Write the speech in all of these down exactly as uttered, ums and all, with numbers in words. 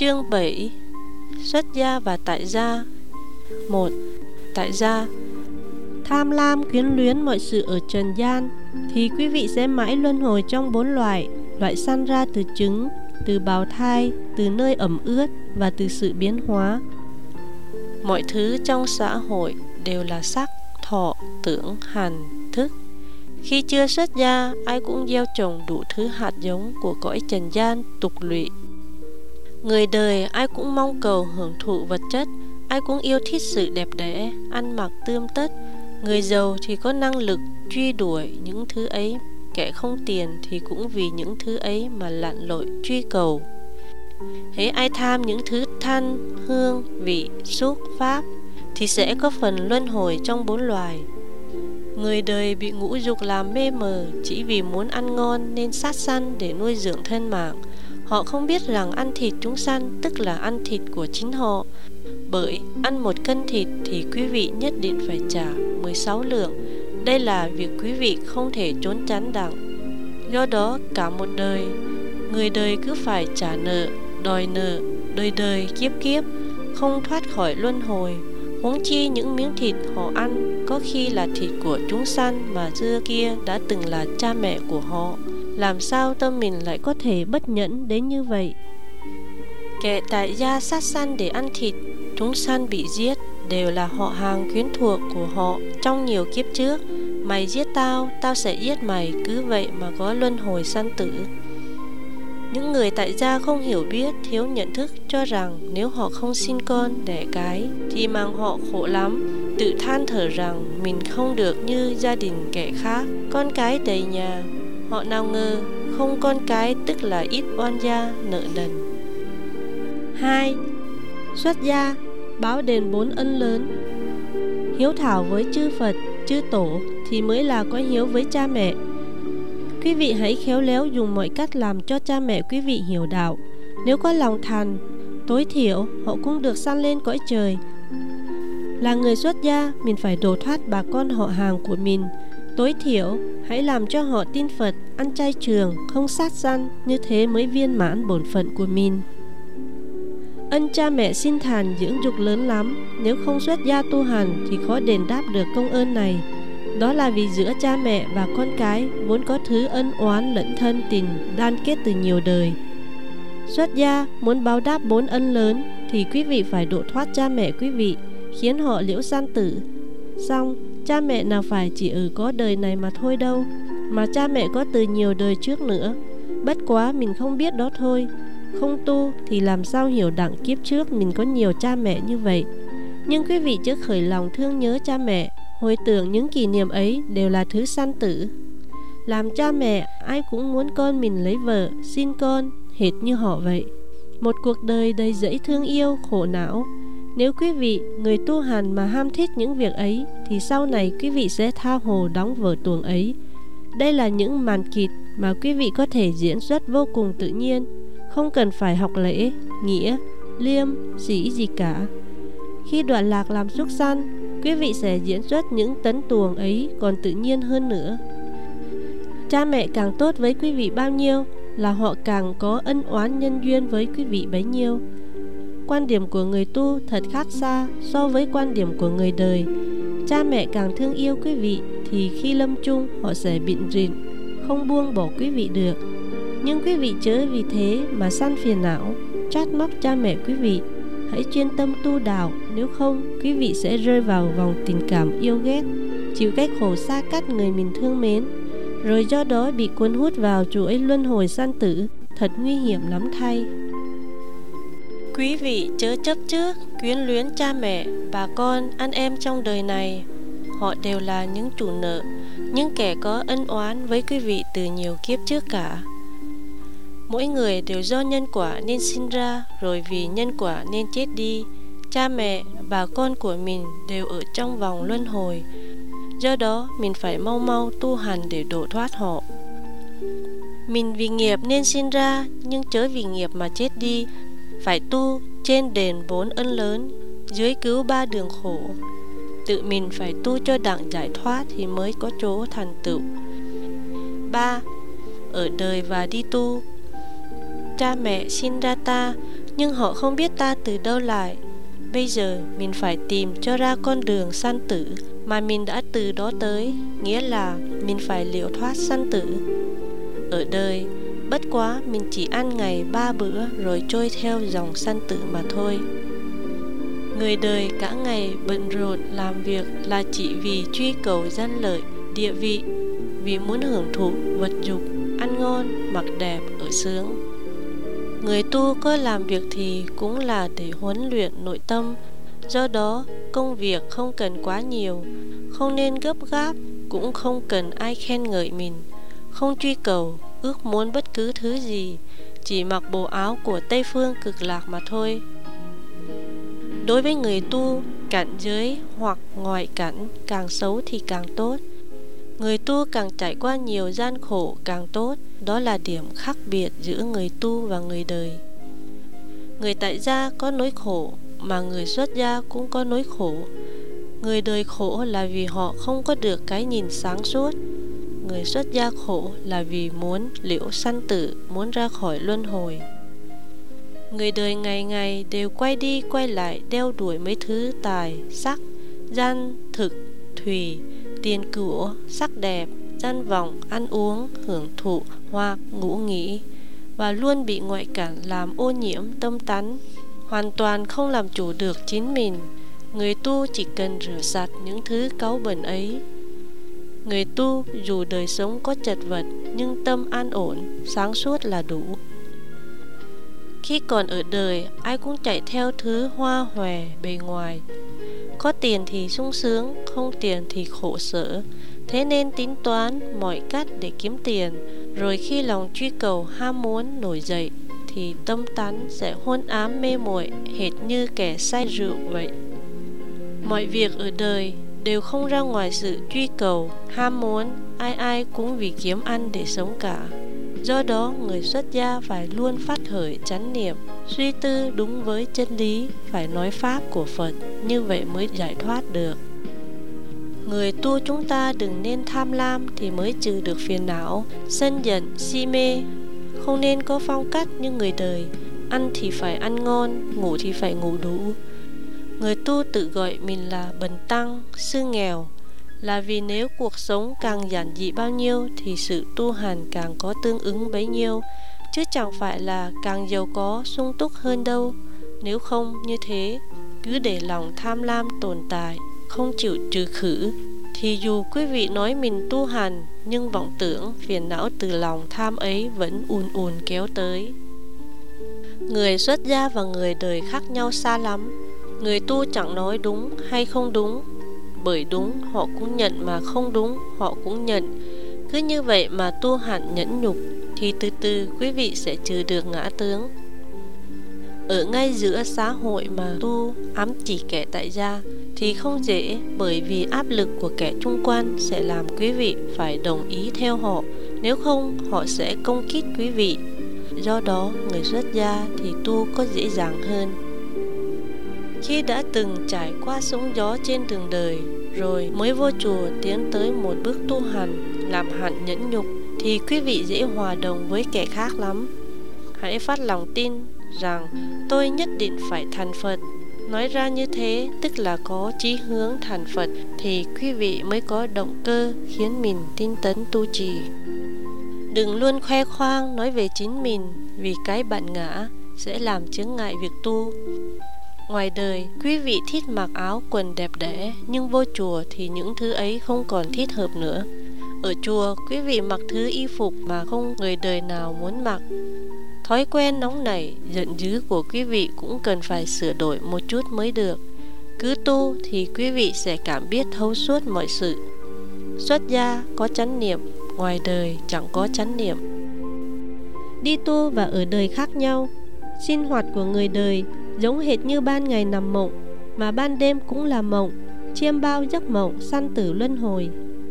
Chương bảy. Xuất gia và tại gia. Một. Tại gia. Tham lam quyến luyến mọi sự ở trần gian thì quý vị sẽ mãi luân hồi trong bốn loại: loại sanh ra từ trứng, từ bào thai, từ nơi ẩm ướt và từ sự biến hóa. Mọi thứ trong xã hội đều là sắc, thọ, tưởng, hành, thức. Khi chưa xuất gia, ai cũng gieo trồng đủ thứ hạt giống của cõi trần gian tục lụy. Người đời ai cũng mong cầu hưởng thụ vật chất, ai cũng yêu thích sự đẹp đẽ, ăn mặc tươm tất. Người giàu thì có năng lực truy đuổi những thứ ấy, kẻ không tiền thì cũng vì những thứ ấy mà lặn lội truy cầu. Hễ ai tham những thứ thanh, hương, vị, xúc, pháp thì sẽ có phần luân hồi trong bốn loài. Người đời bị ngũ dục làm mê mờ, chỉ vì muốn ăn ngon nên sát sanh để nuôi dưỡng thân mạng. Họ không biết rằng ăn thịt chúng sanh tức là ăn thịt của chính họ. Bởi ăn một cân thịt thì quý vị nhất định phải trả mười sáu lượng. Đây là việc quý vị không thể trốn tránh đặng. Do đó cả một đời, người đời cứ phải trả nợ, đòi nợ, đời đời kiếp kiếp, không thoát khỏi luân hồi. Huống chi những miếng thịt họ ăn có khi là thịt của chúng sanh mà xưa kia đã từng là cha mẹ của họ. Làm sao tâm mình lại có thể bất nhẫn đến như vậy? Kẻ tại gia sát sanh để ăn thịt chúng sanh bị giết đều là họ hàng quyến thuộc của họ trong nhiều kiếp trước. Mày giết tao, tao sẽ giết mày, cứ vậy mà có luân hồi sanh tử. Những người tại gia không hiểu biết, thiếu nhận thức, cho rằng nếu họ không sinh con đẻ cái thì mang họ khổ lắm, tự than thở rằng mình không được như gia đình kẻ khác, con cái đầy nhà. Họ nào ngờ không con cái tức là ít oan gia nợ nần. Hai. Xuất gia báo đền bốn ân lớn. Hiếu thảo với chư Phật, chư Tổ thì mới là có hiếu với cha mẹ. Quý vị hãy khéo léo dùng mọi cách làm cho cha mẹ quý vị hiểu đạo. Nếu có lòng thành, tối thiểu họ cũng được sanh lên cõi trời. Là người xuất gia, mình phải đổ thoát bà con họ hàng của mình. Tối thiểu hãy làm cho họ tin Phật, ăn chay trường, không sát sanh, như thế mới viên mãn bổn phận của mình. Ân cha mẹ sinh thành dưỡng dục lớn lắm, nếu không xuất gia tu hành thì khó đền đáp được công ơn này. Đó là vì giữa cha mẹ và con cái vốn có thứ ân oán lẫn thân tình đan kết từ nhiều đời. Xuất gia muốn báo đáp bốn ân lớn thì quý vị phải độ thoát cha mẹ quý vị, khiến họ liễu sanh tử. Xong, cha mẹ nào phải chỉ ở có đời này mà thôi đâu, mà cha mẹ có từ nhiều đời trước nữa. Bất quá mình không biết đó thôi. Không tu thì làm sao hiểu đặng kiếp trước mình có nhiều cha mẹ như vậy. Nhưng quý vị chớ khởi lòng thương nhớ cha mẹ, hồi tưởng những kỷ niệm ấy đều là thứ sanh tử. Làm cha mẹ, ai cũng muốn con mình lấy vợ, sinh con, hệt như họ vậy. Một cuộc đời đầy dẫy thương yêu, khổ não. Nếu quý vị, người tu hành mà ham thích những việc ấy thì sau này quý vị sẽ tha hồ đóng vở tuồng ấy. Đây là những màn kịch mà quý vị có thể diễn xuất vô cùng tự nhiên, không cần phải học lễ, nghĩa, liêm, sĩ gì cả. Khi đoạn lạc làm súc sanh, quý vị sẽ diễn xuất những tấn tuồng ấy còn tự nhiên hơn nữa. Cha mẹ càng tốt với quý vị bao nhiêu là họ càng có ân oán nhân duyên với quý vị bấy nhiêu. Quan điểm của người tu thật khác xa so với quan điểm của người đời. Cha mẹ càng thương yêu quý vị thì khi lâm chung họ sẽ bịn rịn, không buông bỏ quý vị được. Nhưng quý vị chớ vì thế mà sanh phiền não, trách móc cha mẹ quý vị. Hãy chuyên tâm tu đạo, nếu không quý vị sẽ rơi vào vòng tình cảm yêu ghét, chịu cái khổ xa cách người mình thương mến, rồi do đó bị cuốn hút vào chuỗi luân hồi sanh tử, thật nguy hiểm lắm thay. Quý vị chớ chấp trước, quyến luyến cha mẹ, bà con, anh em trong đời này. Họ đều là những chủ nợ, những kẻ có ân oán với quý vị từ nhiều kiếp trước cả. Mỗi người đều do nhân quả nên sinh ra, rồi vì nhân quả nên chết đi. Cha mẹ, bà con của mình đều ở trong vòng luân hồi. Do đó mình phải mau mau tu hành để độ thoát họ. Mình vì nghiệp nên sinh ra, nhưng chớ vì nghiệp mà chết đi. Phải tu trên đền bốn ân lớn, dưới cứu ba đường khổ. Tự mình phải tu cho đặng giải thoát thì mới có chỗ thành tựu. Ba. Ở đời và đi tu. Cha mẹ sinh ra ta, nhưng họ không biết ta từ đâu lại. Bây giờ mình phải tìm cho ra con đường sanh tử mà mình đã từ đó tới, nghĩa là mình phải liều thoát sanh tử. Ở đời, bất quá mình chỉ ăn ngày ba bữa rồi trôi theo dòng sanh tử mà thôi. Người đời cả ngày bận rộn làm việc là chỉ vì truy cầu danh lợi, địa vị, vì muốn hưởng thụ vật dục, ăn ngon, mặc đẹp, ở sướng. Người tu có làm việc thì cũng là để huấn luyện nội tâm. Do đó, công việc không cần quá nhiều, không nên gấp gáp, cũng không cần ai khen ngợi mình, không truy cầu, ước muốn bất cứ thứ gì, chỉ mặc bộ áo của Tây Phương Cực Lạc mà thôi. Đối với người tu, cảnh giới hoặc ngoại cảnh càng xấu thì càng tốt. Người tu càng trải qua nhiều gian khổ càng tốt. Đó là điểm khác biệt giữa người tu và người đời. Người tại gia có nỗi khổ, mà người xuất gia cũng có nỗi khổ. Người đời khổ là vì họ không có được cái nhìn sáng suốt. Người xuất gia khổ là vì muốn liễu sanh tử, muốn ra khỏi luân hồi. Người đời ngày ngày đều quay đi quay lại đeo đuổi mấy thứ tài, sắc, danh, thực, thùy, tiền của, sắc đẹp, danh vọng, ăn uống, hưởng thụ hoặc ngủ nghỉ, và luôn bị ngoại cảnh làm ô nhiễm tâm tánh, hoàn toàn không làm chủ được chính mình. Người tu chỉ cần rửa sạch những thứ cáu bẩn ấy. Người tu dù đời sống có chật vật nhưng tâm an ổn, sáng suốt là đủ. Khi còn ở đời, ai cũng chạy theo thứ hoa hòe bề ngoài. Có tiền thì sung sướng, không tiền thì khổ sở. Thế nên tính toán mọi cách để kiếm tiền. Rồi khi lòng truy cầu ham muốn nổi dậy thì tâm tánh sẽ hôn ám mê muội, hệt như kẻ say rượu vậy. Mọi việc ở đời đều không ra ngoài sự truy cầu, ham muốn. Ai ai cũng vì kiếm ăn để sống cả. Do đó người xuất gia phải luôn phát khởi chánh niệm, suy tư đúng với chân lý, phải nói pháp của Phật, như vậy mới giải thoát được. Người tu chúng ta đừng nên tham lam thì mới trừ được phiền não, sân giận, si mê. Không nên có phong cách như người đời, ăn thì phải ăn ngon, ngủ thì phải ngủ đủ. Người tu tự gọi mình là bần tăng, sư nghèo, là vì nếu cuộc sống càng giản dị bao nhiêu thì sự tu hành càng có tương ứng bấy nhiêu, chứ chẳng phải là càng giàu có sung túc hơn đâu. Nếu không như thế, cứ để lòng tham lam tồn tại, không chịu trừ khử, thì dù quý vị nói mình tu hành, nhưng vọng tưởng, phiền não từ lòng tham ấy vẫn ùn ùn kéo tới. Người xuất gia và người đời khác nhau xa lắm. Người tu chẳng nói đúng hay không đúng, bởi đúng họ cũng nhận mà không đúng họ cũng nhận. Cứ như vậy mà tu hành nhẫn nhục thì từ từ quý vị sẽ trừ được ngã tướng. Ở ngay giữa xã hội mà tu ám chỉ kẻ tại gia thì không dễ, bởi vì áp lực của kẻ chung quan sẽ làm quý vị phải đồng ý theo họ, nếu không họ sẽ công kích quý vị. Do đó người xuất gia thì tu có dễ dàng hơn. Khi đã từng trải qua sóng gió trên đường đời rồi mới vô chùa tiến tới một bước tu hành, làm hạnh nhẫn nhục, thì quý vị dễ hòa đồng với kẻ khác lắm. Hãy phát lòng tin rằng tôi nhất định phải thành Phật. Nói ra như thế tức là có chí hướng thành Phật, thì quý vị mới có động cơ khiến mình tinh tấn tu trì. Đừng luôn khoe khoang nói về chính mình, vì cái bản ngã sẽ làm chướng ngại việc tu. Ngoài đời, quý vị thích mặc áo quần đẹp đẽ, nhưng vô chùa thì những thứ ấy không còn thích hợp nữa. Ở chùa, quý vị mặc thứ y phục mà không người đời nào muốn mặc. Thói quen nóng nảy, giận dữ của quý vị cũng cần phải sửa đổi một chút mới được. Cứ tu thì quý vị sẽ cảm biết thấu suốt mọi sự. Xuất gia có chánh niệm, ngoài đời chẳng có chánh niệm. Đi tu và ở đời khác nhau. Sinh hoạt của người đời giống hệt như ban ngày nằm mộng, mà ban đêm cũng là mộng, chiêm bao giấc mộng sanh tử luân hồi.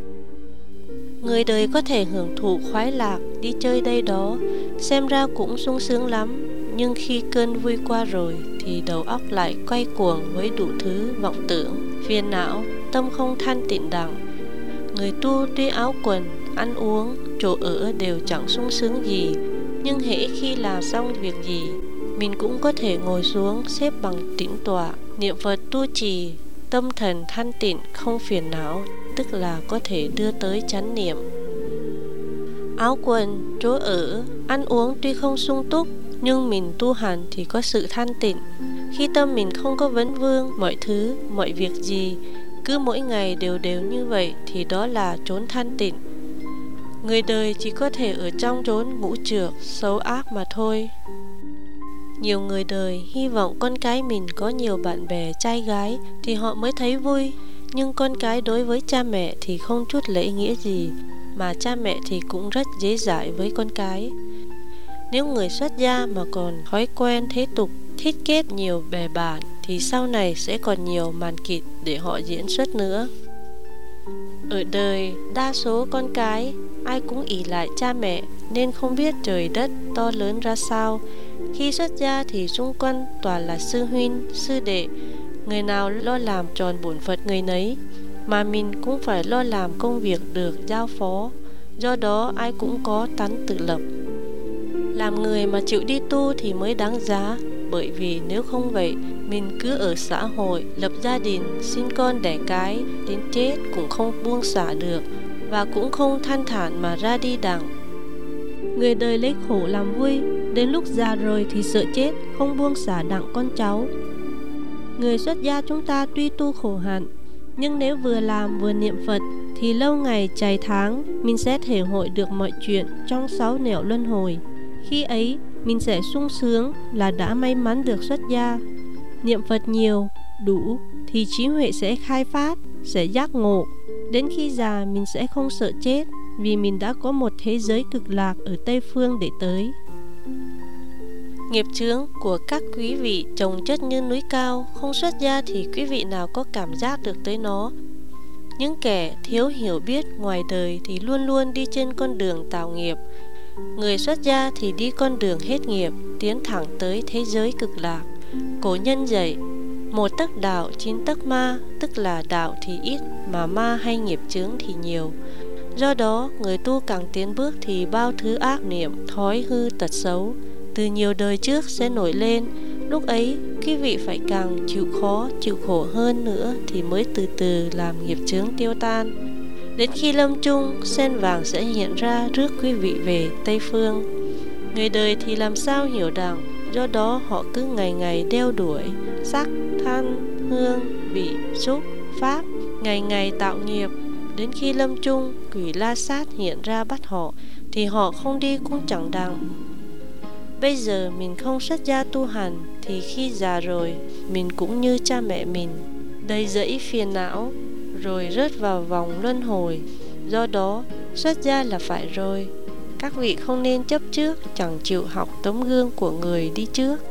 Người đời có thể hưởng thụ khoái lạc, đi chơi đây đó, xem ra cũng sung sướng lắm. Nhưng khi cơn vui qua rồi thì đầu óc lại quay cuồng với đủ thứ vọng tưởng, phiền não, tâm không thanh tịnh đẳng. Người tu tuy áo quần, ăn uống, chỗ ở đều chẳng sung sướng gì, nhưng hễ khi làm xong việc gì, mình cũng có thể ngồi xuống xếp bằng tĩnh tọa, niệm Phật tu trì, tâm thần thanh tịnh không phiền não, tức là có thể đưa tới chánh niệm. Áo quần, chỗ ở, ăn uống tuy không sung túc, nhưng mình tu hành thì có sự thanh tịnh. Khi tâm mình không có vấn vương mọi thứ, mọi việc gì, cứ mỗi ngày đều đều như vậy thì đó là chốn thanh tịnh. Người đời chỉ có thể ở trong chốn ngũ trược, xấu ác mà thôi. Nhiều người đời hy vọng con cái mình có nhiều bạn bè trai gái thì họ mới thấy vui. Nhưng con cái đối với cha mẹ thì không chút lễ nghĩa gì, mà cha mẹ thì cũng rất dễ dãi với con cái. Nếu người xuất gia mà còn thói quen thế tục, thích kết nhiều bè bạn thì sau này sẽ còn nhiều màn kịch để họ diễn xuất nữa. Ở đời, đa số con cái ai cũng ỷ lại cha mẹ nên không biết trời đất to lớn ra sao. Khi xuất gia thì xung quanh toàn là sư huynh, sư đệ, người nào lo làm tròn bổn phận người nấy, mà mình cũng phải lo làm công việc được giao phó. Do đó ai cũng có tánh tự lập. Làm người mà chịu đi tu thì mới đáng giá, bởi vì nếu không vậy, mình cứ ở xã hội, lập gia đình, sinh con đẻ cái, đến chết cũng không buông xả được, và cũng không thanh thản mà ra đi đặng. Người đời lấy khổ làm vui, đến lúc già rồi thì sợ chết, không buông xả đặng con cháu. Người xuất gia chúng ta tuy tu khổ hạnh, nhưng nếu vừa làm vừa niệm Phật thì lâu ngày trải tháng mình sẽ thể hội được mọi chuyện trong sáu nẻo luân hồi. Khi ấy mình sẽ sung sướng là đã may mắn được xuất gia. Niệm Phật nhiều, đủ thì trí huệ sẽ khai phát, sẽ giác ngộ. Đến khi già mình sẽ không sợ chết, vì mình đã có một thế giới cực lạc ở Tây Phương để tới. Nghiệp chướng của các quý vị chồng chất như núi cao, không xuất gia thì quý vị nào có cảm giác được tới nó. Những kẻ thiếu hiểu biết ngoài đời thì luôn luôn đi trên con đường tạo nghiệp. Người xuất gia thì đi con đường hết nghiệp, tiến thẳng tới thế giới cực lạc. Cổ nhân dạy, một tấc đạo chín tấc ma, tức là đạo thì ít mà ma hay nghiệp chướng thì nhiều. Do đó, người tu càng tiến bước thì bao thứ ác niệm, thói hư tật xấu từ nhiều đời trước sẽ nổi lên. Lúc ấy, quý vị phải càng chịu khó, chịu khổ hơn nữa thì mới từ từ làm nghiệp chướng tiêu tan. Đến khi lâm chung, sen vàng sẽ hiện ra rước quý vị về Tây Phương. Người đời thì làm sao hiểu đặng, do đó họ cứ ngày ngày đeo đuổi sắc, thanh, hương, vị, xúc, pháp, ngày ngày tạo nghiệp. Đến khi lâm chung, quỷ La Sát hiện ra bắt họ thì họ không đi cũng chẳng đặng. Bây giờ mình không xuất gia tu hành thì khi già rồi mình cũng như cha mẹ mình, đầy dẫy phiền não rồi rớt vào vòng luân hồi. Do đó xuất gia là phải rồi. Các vị không nên chấp trước, chẳng chịu học tấm gương của người đi trước.